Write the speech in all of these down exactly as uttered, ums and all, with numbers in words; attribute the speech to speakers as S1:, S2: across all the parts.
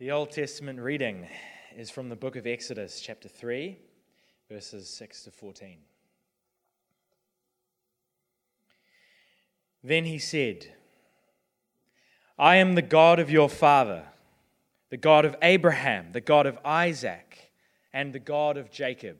S1: The Old Testament reading is from the book of Exodus, chapter three, verses six to fourteen. Then he said, I am the God of your father, the God of Abraham, the God of Isaac, and the God of Jacob.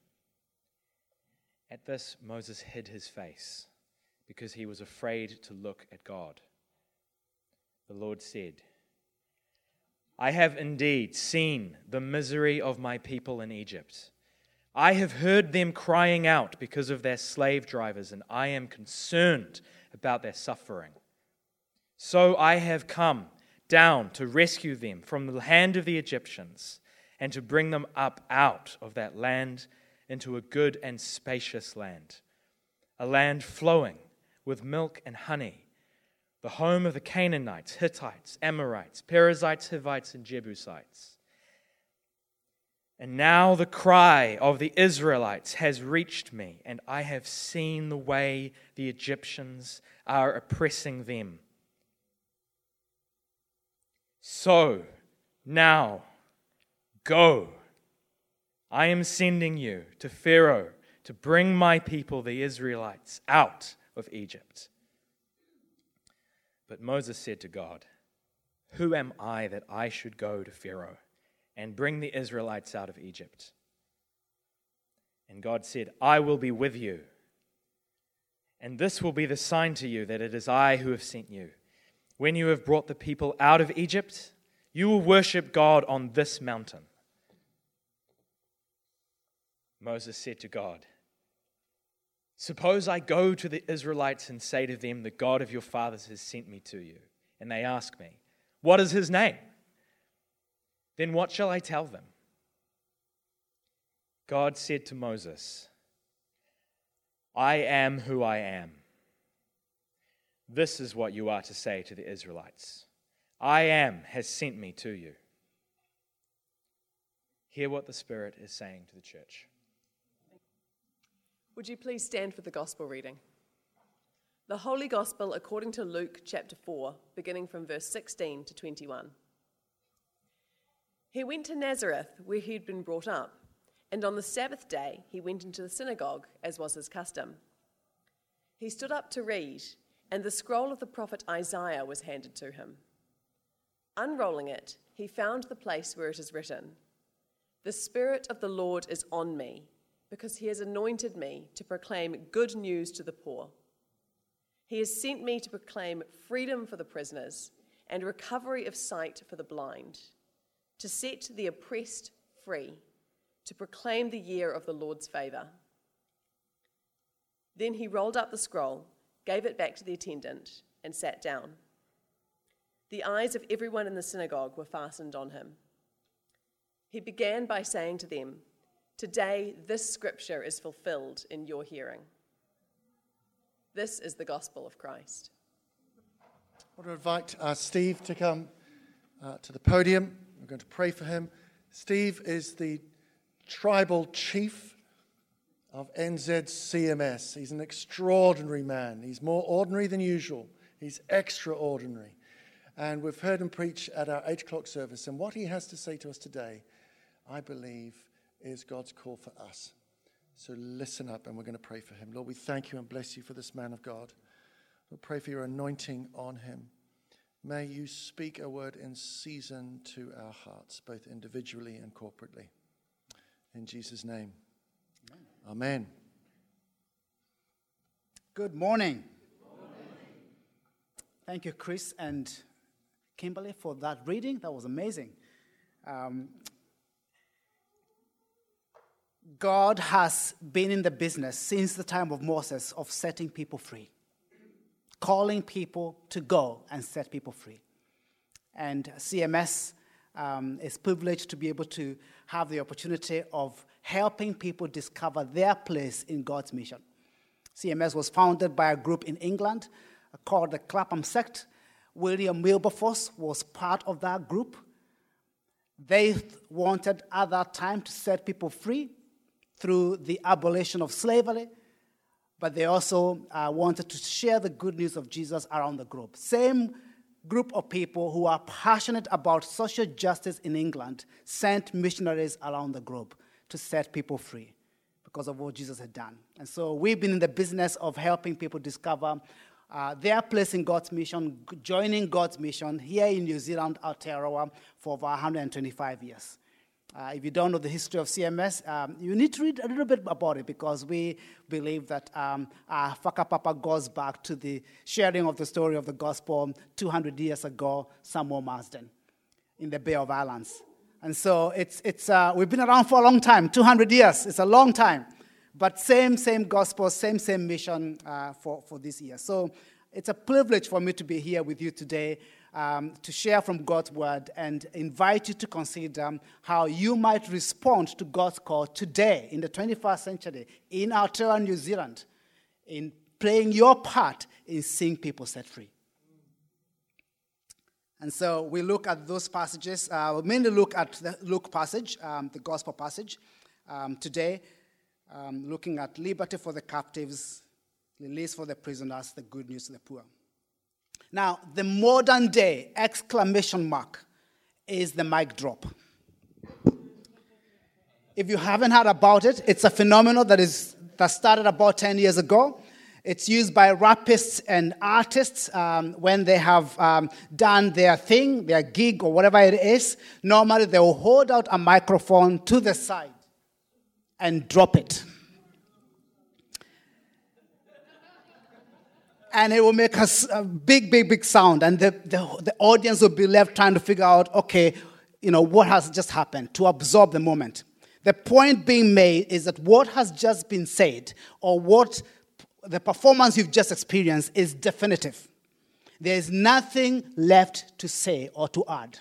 S1: At this, Moses hid his face because he was afraid to look at God. The Lord said, I have indeed seen the misery of my people in Egypt. I have heard them crying out because of their slave drivers, and I am concerned about their suffering. So I have come down to rescue them from the hand of the Egyptians and to bring them up out of that land into a good and spacious land, a land flowing with milk and honey, the home of the Canaanites, Hittites, Amorites, Perizzites, Hivites, and Jebusites. And now the cry of the Israelites has reached me, and I have seen the way the Egyptians are oppressing them. So now go. I am sending you to Pharaoh to bring my people, the Israelites, out of Egypt. But Moses said to God, who am I that I should go to Pharaoh and bring the Israelites out of Egypt? And God said, I will be with you. And this will be the sign to you that it is I who have sent you. When you have brought the people out of Egypt, you will worship God on this mountain. Moses said to God, suppose I go to the Israelites and say to them, the God of your fathers has sent me to you. And they ask me, what is his name? Then what shall I tell them? God said to Moses, I am who I am. This is what you are to say to the Israelites. I am has sent me to you. Hear what the Spirit is saying to the church.
S2: Would you please stand for the gospel reading? The Holy Gospel according to Luke chapter four, beginning from verse sixteen to twenty-one. He went to Nazareth, where he had been brought up, and on the Sabbath day he went into the synagogue, as was his custom. He stood up to read, and the scroll of the prophet Isaiah was handed to him. Unrolling it, he found the place where it is written, The Spirit of the Lord is on me, because he has anointed me to proclaim good news to the poor. He has sent me to proclaim freedom for the prisoners and recovery of sight for the blind, to set the oppressed free, to proclaim the year of the Lord's favor. Then he rolled up the scroll, gave it back to the attendant, and sat down. The eyes of everyone in the synagogue were fastened on him. He began by saying to them, Today this scripture is fulfilled in your hearing. This is the gospel of Christ.
S3: I want to invite uh, Steve to come uh, to the podium. We're going to pray for him. Steve is the tribal chief of N Z C M S. He's an extraordinary man. He's more ordinary than usual. He's extraordinary. And we've heard him preach at our eight o'clock service. And what he has to say to us today, I believe, is God's call for us. So listen up, and we're going to pray for him. Lord, we thank you and bless you for this man of God. We pray for your anointing on him. May you speak a word in season to our hearts, both individually and corporately. In Jesus' name, amen. Amen.
S4: Good morning. Good morning. Thank you, Chris and Kimberly, for that reading. That was amazing. Um, God has been in the business since the time of Moses of setting people free, calling people to go and set people free. And C M S um, is privileged to be able to have the opportunity of helping people discover their place in God's mission. C M S was founded by a group in England called the Clapham Sect. William Wilberforce was part of that group. They wanted at that time to set people free through the abolition of slavery, but they also uh, wanted to share the good news of Jesus around the globe. Same group of people who are passionate about social justice in England sent missionaries around the globe to set people free because of what Jesus had done. And so we've been in the business of helping people discover uh, their place in God's mission, joining God's mission here in New Zealand, Aotearoa, for over one hundred twenty-five years. Uh, if you don't know the history of C M S, um, you need to read a little bit about it because we believe that um, our whakapapa goes back to the sharing of the story of the gospel two hundred years ago, Samuel Marsden, in the Bay of Islands. And so it's it's uh, we've been around for a long time, two hundred years. It's a long time. But same, same gospel, same, same mission uh, for, for this year. So it's a privilege for me to be here with you today um, to share from God's word and invite you to consider how you might respond to God's call today in the twenty-first century in Aotearoa, New Zealand, in playing your part in seeing people set free. And so we look at those passages. Uh, we mainly look at the Luke passage, um, the gospel passage um, today. Um, looking at liberty for the captives, release for the prisoners, the good news to the poor. Now, the modern day exclamation mark is the mic drop. If you haven't heard about it, it's a phenomenon that is that started about ten years ago. It's used by rapists and artists um, when they have um, done their thing, their gig or whatever it is. Normally, they will hold out a microphone to the side and drop it. And it will make a, a big, big, big sound. And the, the, the audience will be left trying to figure out, okay, you know, what has just happened, to absorb the moment. The point being made is that what has just been said or what the performance you've just experienced is definitive. There is nothing left to say or to add.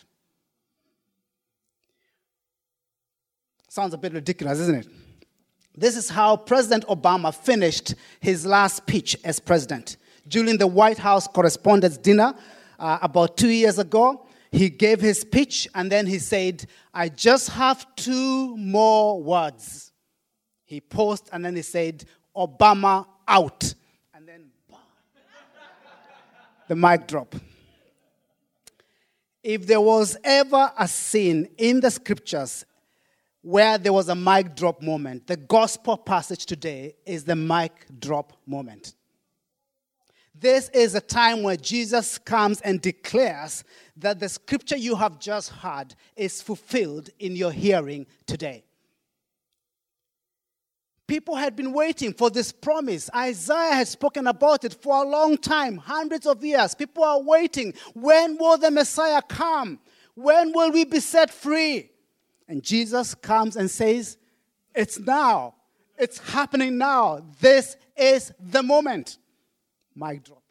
S4: Sounds a bit ridiculous, isn't it? This is how President Obama finished his last speech as president. During the White House Correspondents' Dinner uh, about two years ago, he gave his speech and then he said, I just have two more words. He paused and then he said, Obama out. And then the mic drop. If there was ever a scene in the scriptures where there was a mic drop moment, the gospel passage today is the mic drop moment. This is a time where Jesus comes and declares that the scripture you have just heard is fulfilled in your hearing today. People had been waiting for this promise. Isaiah had spoken about it for a long time, hundreds of years. People are waiting. When will the Messiah come? When will we be set free? And Jesus comes and says, it's now. It's happening now. This is the moment. Mic drop.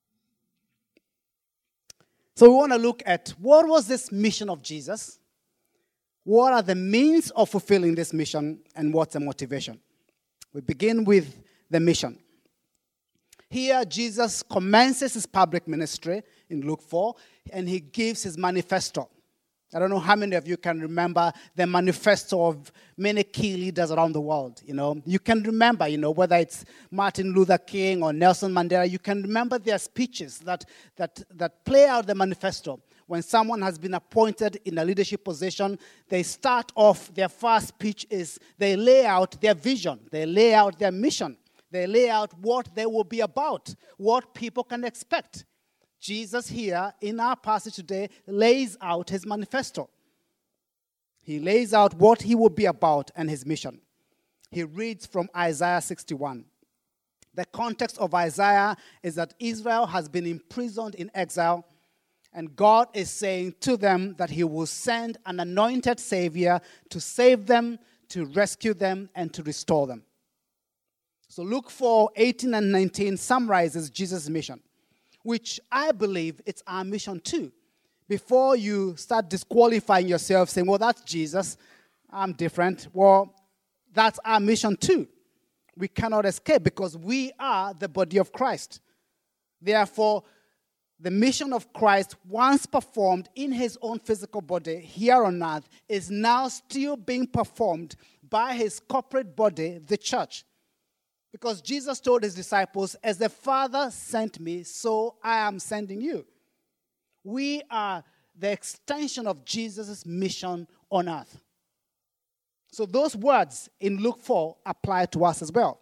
S4: So we want to look at what was this mission of Jesus? What are the means of fulfilling this mission? And what's the motivation? We begin with the mission. Here, Jesus commences his public ministry in Luke four, and he gives his manifesto. I don't know how many of you can remember the manifesto of many key leaders around the world. You know, you can remember, you know, whether it's Martin Luther King or Nelson Mandela, you can remember their speeches that that that play out the manifesto. When someone has been appointed in a leadership position, they start off, their first speech is they lay out their vision, they lay out their mission, they lay out what they will be about, what people can expect. Jesus here, in our passage today, lays out his manifesto. He lays out what he will be about and his mission. He reads from Isaiah sixty-one. The context of Isaiah is that Israel has been imprisoned in exile, and God is saying to them that he will send an anointed Savior to save them, to rescue them, and to restore them. So Luke four, eighteen and nineteen summarizes Jesus' mission, which I believe it's our mission too. Before you start disqualifying yourself, saying, well, that's Jesus, I'm different. Well, that's our mission too. We cannot escape because we are the body of Christ. Therefore, the mission of Christ, once performed in his own physical body here on earth, is now still being performed by his corporate body, the church. Because Jesus told his disciples, as the Father sent me, so I am sending you. We are the extension of Jesus' mission on earth. So those words in Luke four apply to us as well.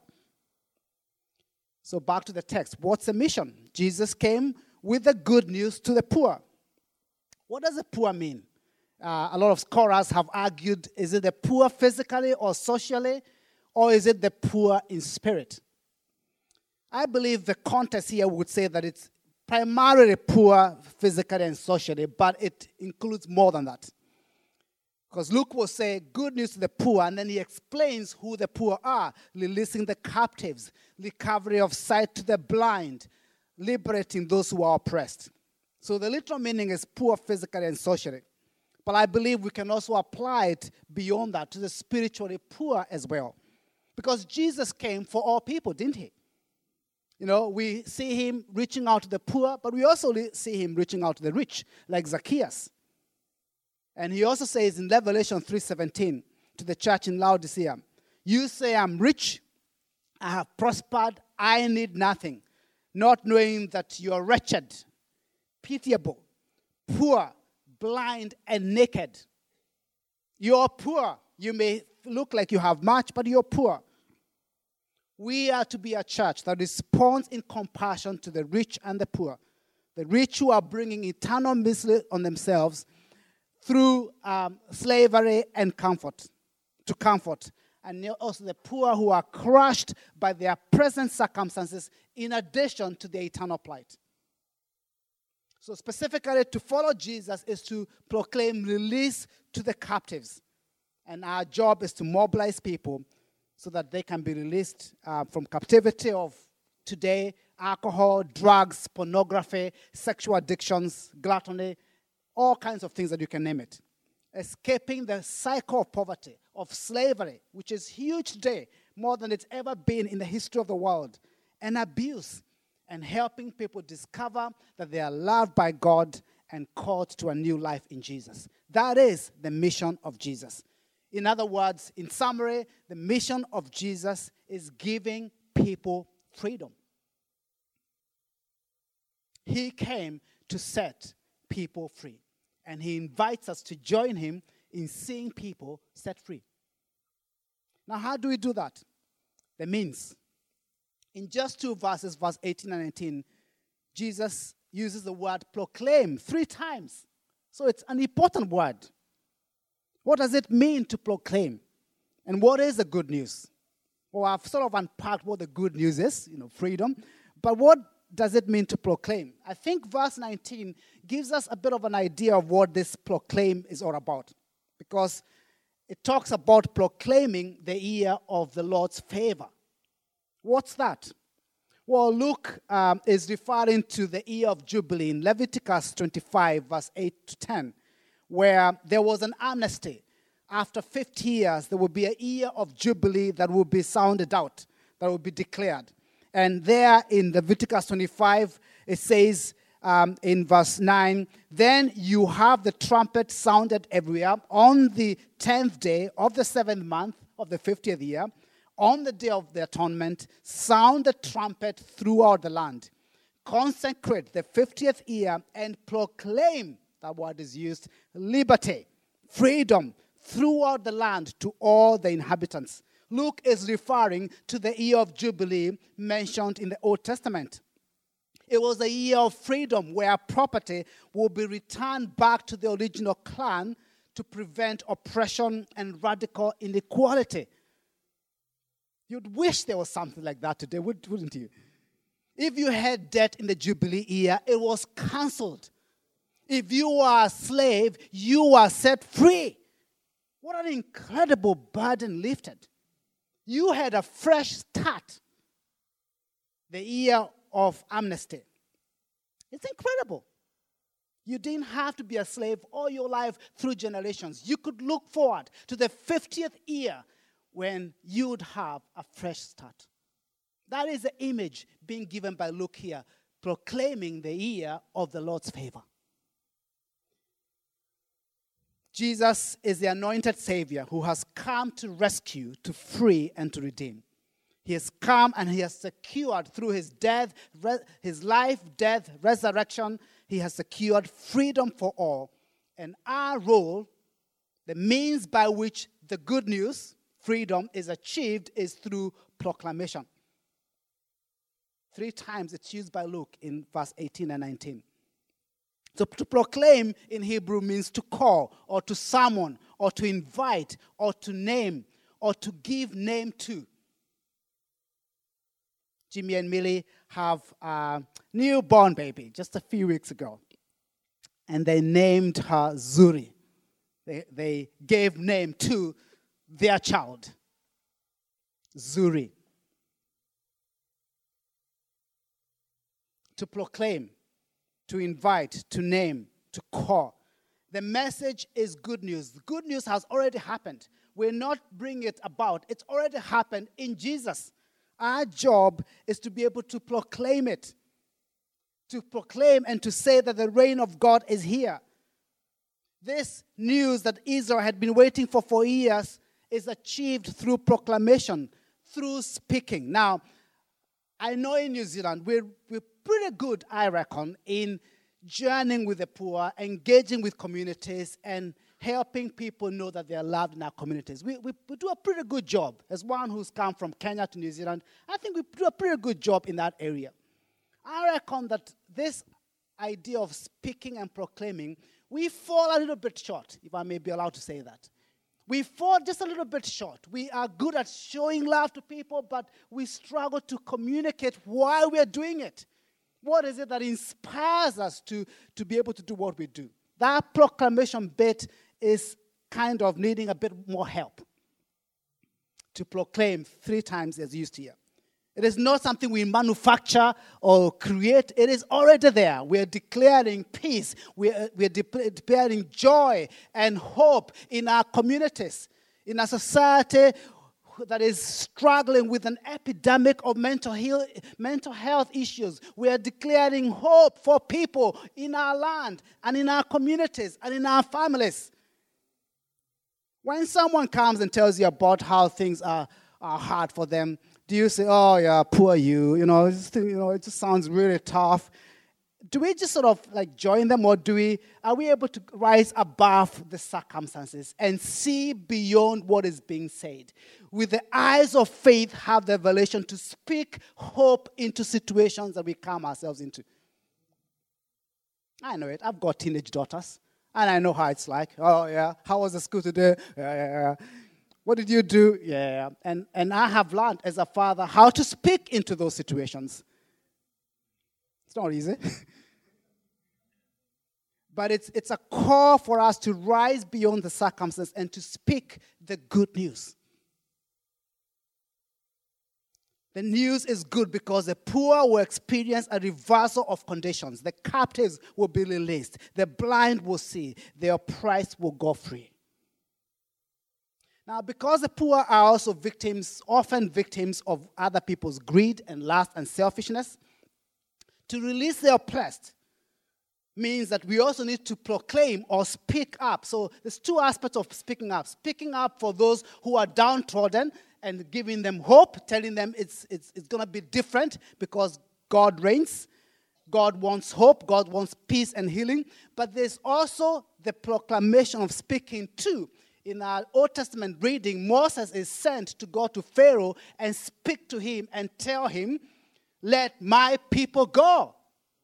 S4: So back to the text. What's the mission? Jesus came with the good news to the poor. What does the poor mean? Uh, a lot of scholars have argued, is it the poor physically or socially, or is it the poor in spirit? I believe the context here would say that it's primarily poor physically and socially, but it includes more than that. Because Luke will say good news to the poor, and then he explains who the poor are, releasing the captives, recovery of sight to the blind, liberating those who are oppressed. So the literal meaning is poor physically and socially. But I believe we can also apply it beyond that to the spiritually poor as well. Because Jesus came for all people, didn't he? You know, we see him reaching out to the poor, but we also see him reaching out to the rich, like Zacchaeus. And he also says in Revelation three seventeen to the church in Laodicea, you say I'm rich, I have prospered, I need nothing, not knowing that you are wretched, pitiable, poor, blind, and naked. You're poor. You may look like you have much, but you're poor. We are to be a church that responds in compassion to the rich and the poor. The rich who are bringing eternal misery on themselves through um, slavery and comfort, to comfort. And also the poor who are crushed by their present circumstances in addition to their eternal plight. So specifically, to follow Jesus is to proclaim release to the captives. And our job is to mobilize people so that they can be released uh, from captivity of today, alcohol, drugs, pornography, sexual addictions, gluttony, all kinds of things that you can name it. Escaping the cycle of poverty, of slavery, which is huge today, more than it's ever been in the history of the world, and abuse, and helping people discover that they are loved by God and called to a new life in Jesus. That is the mission of Jesus. In other words, in summary, the mission of Jesus is giving people freedom. He came to set people free. And he invites us to join him in seeing people set free. Now, how do we do that? The means. In just two verses, verse eighteen and nineteen, Jesus uses the word proclaim three times. So it's an important word. What does it mean to proclaim? And what is the good news? Well, I've sort of unpacked what the good news is, you know, freedom. But what does it mean to proclaim? I think verse nineteen gives us a bit of an idea of what this proclaim is all about. Because it talks about proclaiming the year of the Lord's favor. What's that? Well, Luke um, is referring to the year of Jubilee in Leviticus twenty-five, verse eight to ten, where there was an amnesty. After fifty years, there will be a year of Jubilee that will be sounded out, that will be declared. And there in Leviticus twenty-five, it says um, in verse nine, then you have the trumpet sounded everywhere on the tenth day of the seventh month of the fiftieth year. On the day of the atonement, sound the trumpet throughout the land. Consecrate the fiftieth year and proclaim, that word is used, liberty, freedom throughout the land to all the inhabitants. Luke is referring to the year of Jubilee mentioned in the Old Testament. It was a year of freedom where property will be returned back to the original clan to prevent oppression and radical inequality. You'd wish there was something like that today, wouldn't you? If you had debt in the Jubilee year, it was cancelled. If you were a slave, you were set free. What an incredible burden lifted. You had a fresh start. The year of amnesty. It's incredible. You didn't have to be a slave all your life through generations. You could look forward to the fiftieth year when you would have a fresh start. That is the image being given by Luke here, proclaiming the year of the Lord's favor. Jesus is the anointed Savior who has come to rescue, to free, and to redeem. He has come and he has secured through his death, re- his life, death, resurrection, He has secured freedom for all. And our role, the means by which the good news, freedom, is achieved is through proclamation. Three times it's used by Luke in verse eighteen and nineteen. So to proclaim in Hebrew means to call or to summon or to invite or to name or to give name to. Jimmy and Millie have a newborn baby just a few weeks ago. And they named her Zuri. They, they gave name to their child, Zuri. To proclaim, to invite, to name, to call. The message is good news. The good news has already happened. We're not bringing it about. It's already happened in Jesus. Our job is to be able to proclaim it. To proclaim and to say that the reign of God is here. This news that Israel had been waiting for for years is achieved through proclamation, through speaking. Now, I know in New Zealand, we're, we're pretty good, I reckon, in journeying with the poor, engaging with communities, and helping people know that they are loved in our communities. We, we, we do a pretty good job. As one who's come from Kenya to New Zealand, I think we do a pretty good job in that area. I reckon that this idea of speaking and proclaiming, we fall a little bit short, if I may be allowed to say that. We fall just a little bit short. We are good at showing love to people, but we struggle to communicate why we are doing it. What is it that inspires us to, to be able to do what we do? That proclamation bit is kind of needing a bit more help. To proclaim three times as used here. It is not something we manufacture or create. It is already there. We are declaring peace. We are, we are de- declaring joy and hope in our communities, in a society that is struggling with an epidemic of mental health, mental health issues. We are declaring hope for people in our land and in our communities and in our families. When someone comes and tells you about how things are, are hard for them, do you say, oh, yeah, poor you, you know, just, you know, it just sounds really tough. Do we just sort of like join them, or do we, are we able to rise above the circumstances and see beyond what is being said? With the eyes of faith, have the revelation to speak hope into situations that we come ourselves into. I know it. I've got teenage daughters, and I know how it's like. Oh, yeah, how was the school today? Yeah, yeah, yeah. What did you do? Yeah, and, and I have learned as a father how to speak into those situations. It's not easy. But it's, it's a call for us to rise beyond the circumstances and to speak the good news. The news is good because the poor will experience a reversal of conditions. The captives will be released. The blind will see. The oppressed will go free. Now, because the poor are also victims, often victims of other people's greed and lust and selfishness, to release the oppressed means that we also need to proclaim or speak up. So there's two aspects of speaking up. Speaking up for those who are downtrodden and giving them hope, telling them it's, it's, it's going to be different because God reigns. God wants hope. God wants peace and healing. But there's also the proclamation of speaking too. In our Old Testament reading, Moses is sent to go to Pharaoh and speak to him and tell him, let my people go.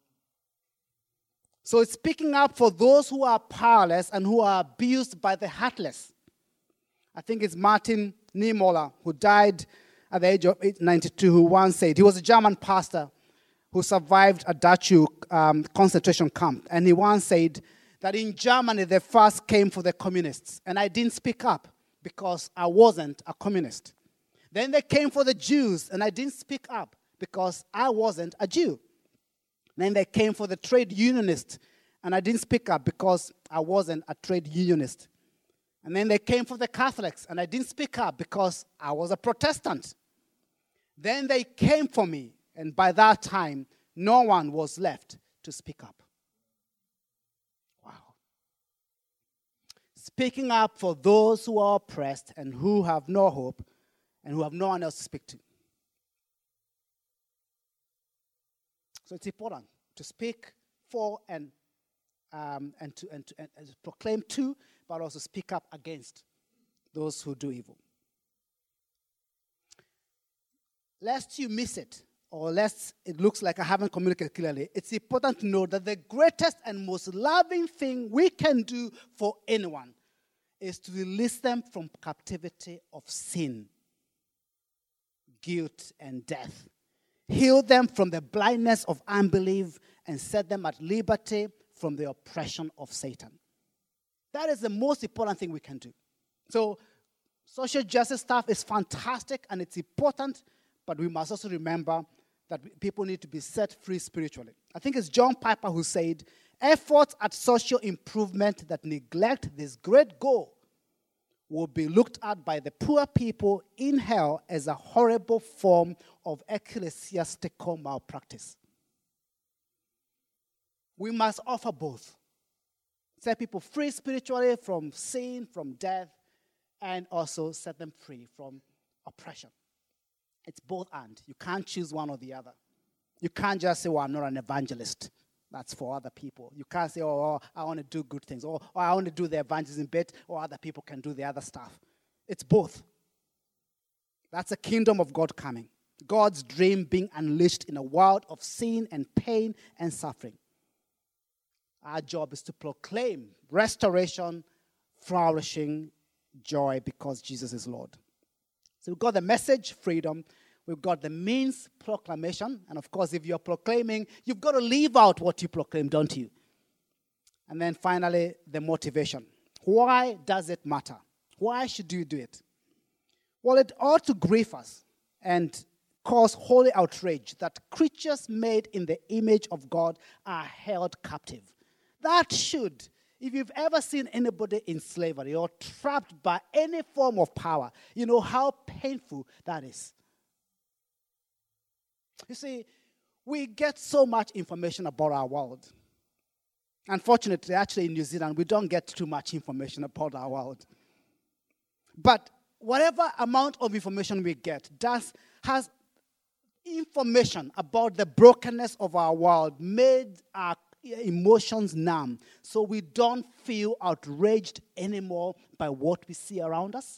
S4: So it's speaking up for those who are powerless and who are abused by the heartless. I think it's Martin Niemöller, who died at the age of ninety-two, who once said, he was a German pastor who survived a Dachau um, concentration camp. And he once said that in Germany, they first came for the communists. And I didn't speak up because I wasn't a communist. Then they came for the Jews, and I didn't speak up because I wasn't a Jew. Then they came for the trade unionists, and I didn't speak up because I wasn't a trade unionist. And then they came for the Catholics, and I didn't speak up because I was a Protestant. Then they came for me, and by that time, no one was left to speak up. Wow. Speaking up for those who are oppressed and who have no hope and who have no one else to speak to. So it's important to speak for and um, and to and to, and, and to proclaim to, but also speak up against those who do evil. Lest you miss it, or lest it looks like I haven't communicated clearly, it's important to know that the greatest and most loving thing we can do for anyone is to release them from captivity of sin, guilt, and death. Heal them from the blindness of unbelief and set them at liberty from the oppression of Satan. That is the most important thing we can do. So, social justice stuff is fantastic and it's important, but we must also remember that people need to be set free spiritually. I think it's John Piper who said, efforts at social improvement that neglect this great goal will be looked at by the poor people in hell as a horrible form of ecclesiastical malpractice. We must offer both. Set people free spiritually from sin, from death, and also set them free from oppression. It's both and. You can't choose one or the other. You can't just say, well, I'm not an evangelist. That's for other people. You can't say, oh, oh I want to do good things, or, or I want to do the evangelism bit, or other people can do the other stuff. It's both. That's a kingdom of God coming. God's dream being unleashed in a world of sin and pain and suffering. Our job is to proclaim restoration, flourishing, joy, because Jesus is Lord. So we've got the message, freedom. We've got the means, proclamation. And of course, if you're proclaiming, you've got to leave out what you proclaim, don't you? And then finally, the motivation. Why does it matter? Why should you do it? Well, it ought to grieve us and cause holy outrage that creatures made in the image of God are held captive. That should, if you've ever seen anybody in slavery or trapped by any form of power, you know how painful that is. You see, we get so much information about our world. Unfortunately, actually in New Zealand, we don't get too much information about our world. But whatever amount of information we get does has information about the brokenness of our world made our emotions numb, so we don't feel outraged anymore by what we see around us?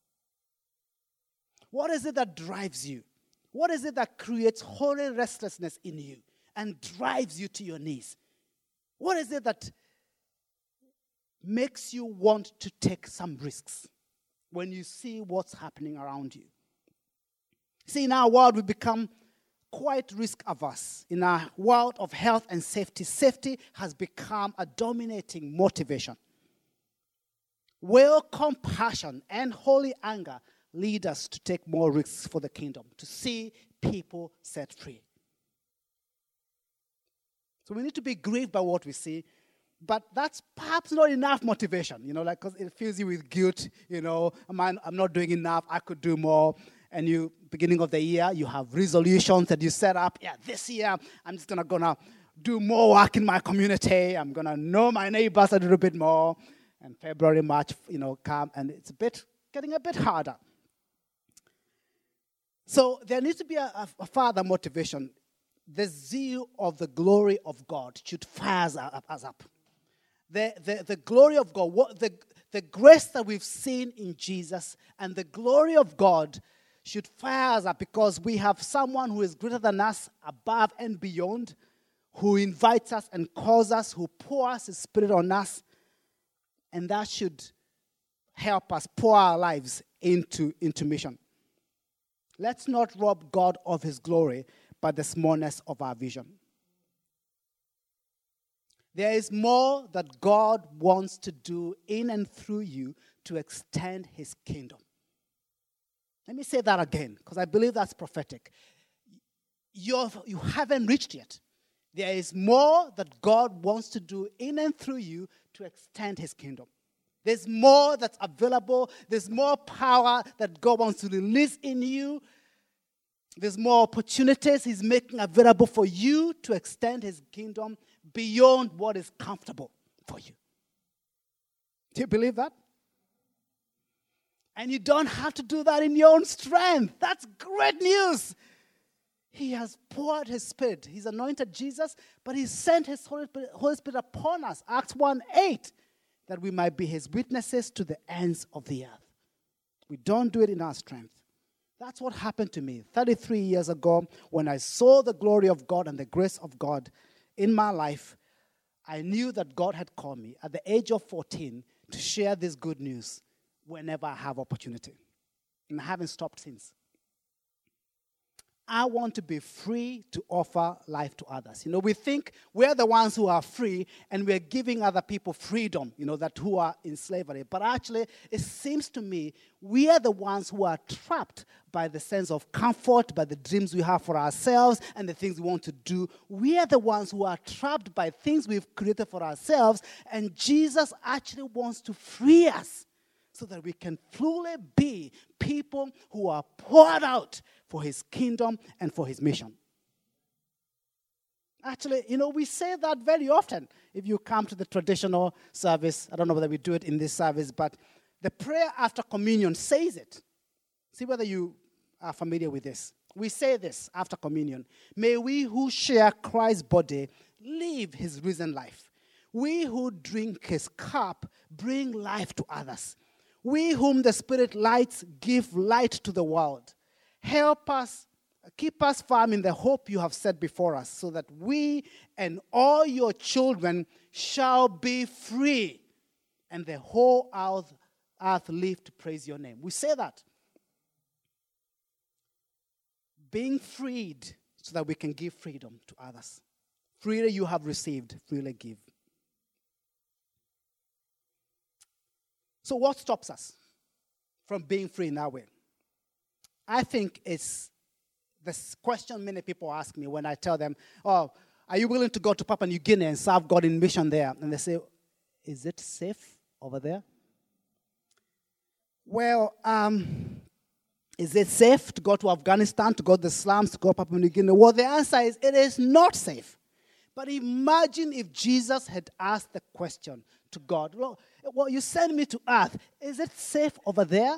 S4: What is it that drives you? What is it that creates holy restlessness in you and drives you to your knees? What is it that makes you want to take some risks when you see what's happening around you? See, in our world, we become quite risk-averse. In our world of health and safety, safety has become a dominating motivation. Will compassion and holy anger lead us to take more risks for the kingdom, to see people set free? So we need to be grieved by what we see, but that's perhaps not enough motivation, you know, like, because it fills you with guilt, you know, I'm, I'm not doing enough, I could do more. And you, beginning of the year, you have resolutions that you set up. Yeah, this year, I'm just gonna, gonna do more work in my community. I'm gonna know my neighbors a little bit more. And February, March, you know, come, and it's a bit, getting a bit harder. So there needs to be a, a, a further motivation. The zeal of the glory of God should fire us up. Us up. The, the, the glory of God, what, the, the grace that we've seen in Jesus and the glory of God should fire us up, because we have someone who is greater than us, above and beyond, who invites us and calls us, who pours His Spirit on us, and that should help us pour our lives into, into mission. Let's not rob God of His glory by the smallness of our vision. There is more that God wants to do in and through you to extend His kingdom. Let me say that again, because I believe that's prophetic. You're, you haven't reached yet. There is more that God wants to do in and through you to extend His kingdom. There's more that's available. There's more power that God wants to release in you. There's more opportunities He's making available for you to extend His kingdom beyond what is comfortable for you. Do you believe that? And you don't have to do that in your own strength. That's great news. He has poured his Spirit. He's anointed Jesus, but he sent his Holy Spirit, Holy Spirit upon us. Acts one eight, that we might be his witnesses to the ends of the earth. We don't do it in our strength. That's what happened to me thirty-three years ago when I saw the glory of God and the grace of God in my life. I knew that God had called me at the age of fourteen to share this good news whenever I have opportunity. And I haven't stopped since. I want to be free to offer life to others. You know, we think we're the ones who are free and we're giving other people freedom, you know, that who are in slavery. But actually, it seems to me we are the ones who are trapped by the sense of comfort, by the dreams we have for ourselves and the things we want to do. We are the ones who are trapped by things we've created for ourselves. And Jesus actually wants to free us so that we can fully be people who are poured out for his kingdom and for his mission. Actually, you know, we say that very often. If you come to the traditional service, I don't know whether we do it in this service, but the prayer after communion says it. See whether you are familiar with this. We say this after communion. May we who share Christ's body live his risen life. We who drink his cup bring life to others. We whom the Spirit lights give light to the world. Help us, keep us firm in the hope you have set before us, so that we and all your children shall be free, and the whole earth, earth live to praise your name. We say that. Being freed so that we can give freedom to others. Freely you have received, freely give. So what stops us from being free in that way? I think it's this question many people ask me when I tell them, oh, are you willing to go to Papua New Guinea and serve God in mission there? And they say, is it safe over there? Well, um, is it safe to go to Afghanistan, to go to the slums, to go to Papua New Guinea? Well, the answer is it is not safe. But imagine if Jesus had asked the question to God, well, well, you send me to earth. Is it safe over there?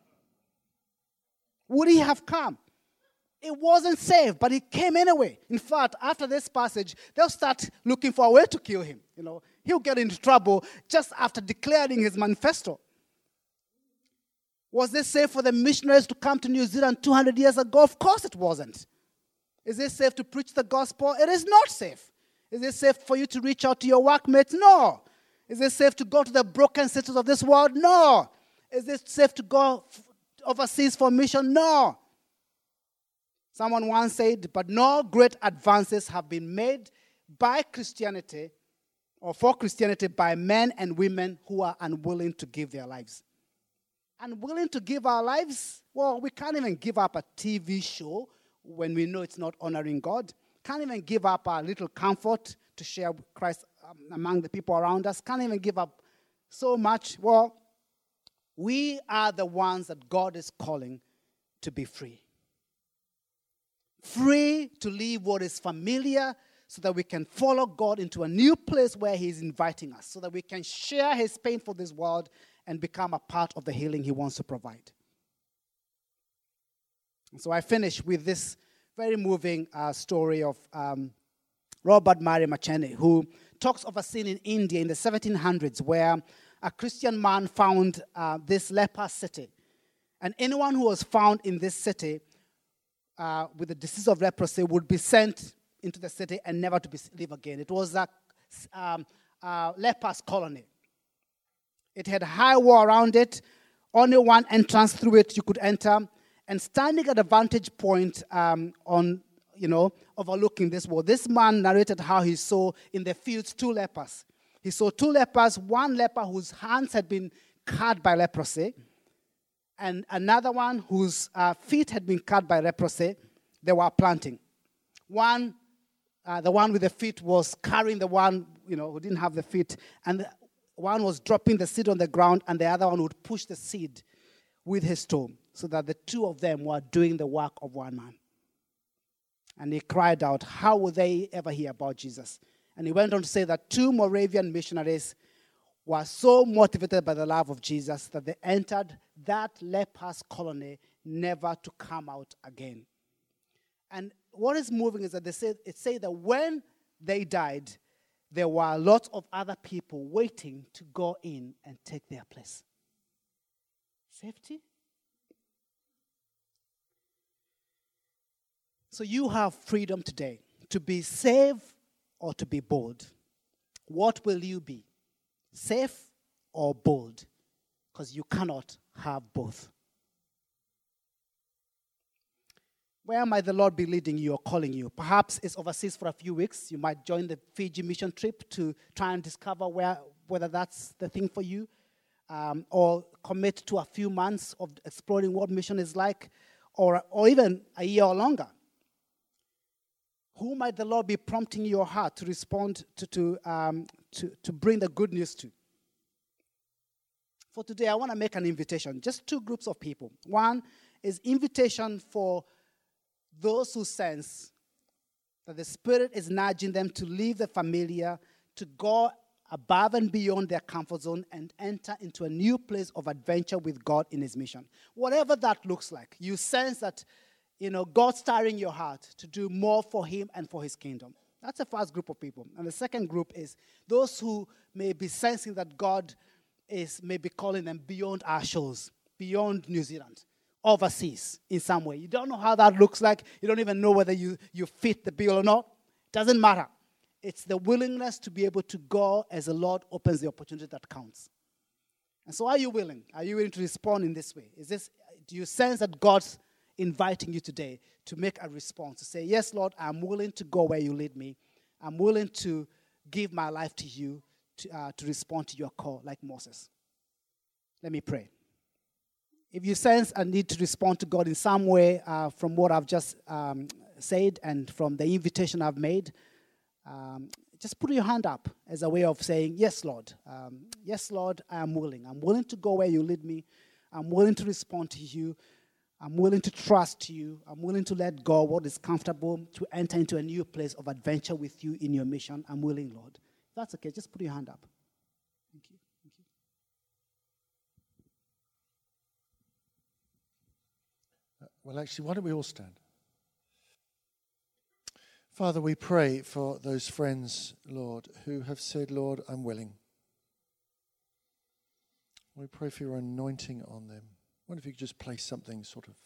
S4: Would he have come? It wasn't safe, but he came anyway. In fact, after this passage, they'll start looking for a way to kill him. You know, he'll get into trouble just after declaring his manifesto. Was it safe for the missionaries to come to New Zealand two hundred years ago? Of course it wasn't. Is it safe to preach the gospel? It is not safe. Is it safe for you to reach out to your workmates? No. Is it safe to go to the broken cities of this world? No. Is it safe to go f- overseas for mission? No. Someone once said, but no great advances have been made by Christianity or for Christianity by men and women who are unwilling to give their lives. Unwilling to give our lives? Well, we can't even give up a T V show when we know it's not honoring God. Can't even give up our little comfort to share Christ um, among the people around us. Can't even give up so much. Well, we are the ones that God is calling to be free. Free to leave what is familiar so that we can follow God into a new place where he is inviting us, so that we can share his pain for this world and become a part of the healing he wants to provide. And so I finish with this very moving uh, story of um, Robert Murray McChesney, who talks of a scene in India in the seventeen hundreds where a Christian man found uh, this leper city. And anyone who was found in this city uh, with the disease of leprosy would be sent into the city and never to be live again. It was a um, uh, lepers colony. It had a high wall around it, only one entrance through it you could enter. And standing at a vantage point um, on, you know, overlooking this wall, this man narrated how he saw in the fields two lepers. He saw two lepers, one leper whose hands had been cut by leprosy, and another one whose uh, feet had been cut by leprosy. They were planting. One, uh, the one with the feet was carrying the one, you know, who didn't have the feet, and the one was dropping the seed on the ground, and the other one would push the seed with his toe, so that the two of them were doing the work of one man. And he cried out, how would they ever hear about Jesus? And he went on to say that two Moravian missionaries were so motivated by the love of Jesus that they entered that lepers colony never to come out again. And what is moving is that they say, it say that when they died, there were lots of other people waiting to go in and take their place. Safety? So you have freedom today to be safe or to be bold. What will you be? Safe or bold? Because you cannot have both. Where might the Lord be leading you or calling you? Perhaps it's overseas for a few weeks. You might join the Fiji mission trip to try and discover where, whether that's the thing for you. Um, or commit to a few months of exploring what mission is like, or, or even a year or longer. Who might the Lord be prompting your heart to respond to, to, um, to, to bring the good news to? For today, I want to make an invitation. Just two groups of people. One is invitation for those who sense that the Spirit is nudging them to leave the familiar, to go above and beyond their comfort zone and enter into a new place of adventure with God in His mission. Whatever that looks like, you sense that, you know, God's stirring your heart to do more for Him and for His kingdom. That's the first group of people. And the second group is those who may be sensing that God is maybe calling them beyond our shores, beyond New Zealand, overseas in some way. You don't know how that looks like. You don't even know whether you, you fit the bill or not. Doesn't matter. It's the willingness to be able to go as the Lord opens the opportunity that counts. And so are you willing? Are you willing to respond in this way? Is this? Do you sense that God's inviting you today to make a response, to say, yes, Lord, I'm willing to go where you lead me. I'm willing to give my life to you, to, uh, to respond to your call like Moses. Let me pray. If you sense a need to respond to God in some way uh, from what I've just um, said and from the invitation I've made, Um, just put your hand up as a way of saying, yes, Lord. Um, yes, Lord, I am willing. I'm willing to go where you lead me. I'm willing to respond to you. I'm willing to trust you. I'm willing to let go what is comfortable to enter into a new place of adventure with you in your mission. I'm willing, Lord. If that's okay, just put your hand up. Thank you. Thank you.
S3: Uh, well, actually, why don't we all stand? Father, we pray for those friends, Lord, who have said, Lord, I'm willing. We pray for your anointing on them. I wonder if you could just play something sort of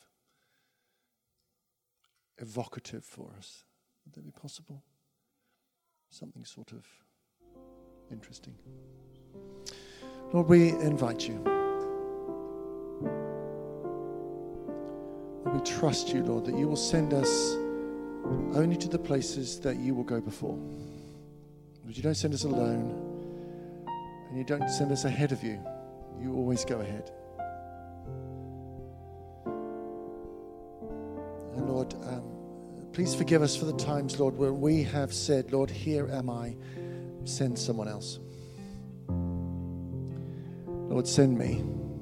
S3: evocative for us. Would that be possible? Something sort of interesting. Lord, we invite you. Lord, we trust you, Lord, that you will send us only to the places that you will go before. But you don't send us alone, and you don't send us ahead of you. You always go ahead. And Lord, um, please forgive us for the times, Lord, where we have said, Lord, here am I, send someone else. Lord, send me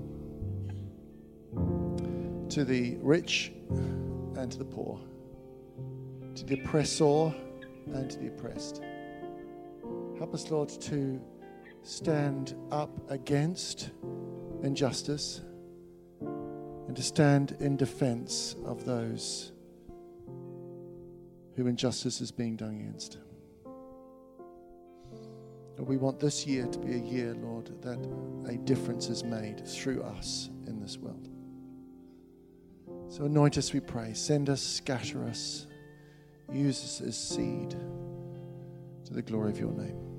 S3: to the rich and to the poor, to the oppressor and to the oppressed. Help us, Lord, to stand up against injustice and to stand in defense of those who injustice is being done against. Lord, we want this year to be a year, Lord, that a difference is made through us in this world. So anoint us, we pray. Send us, scatter us. Use us as seed to the glory of your name.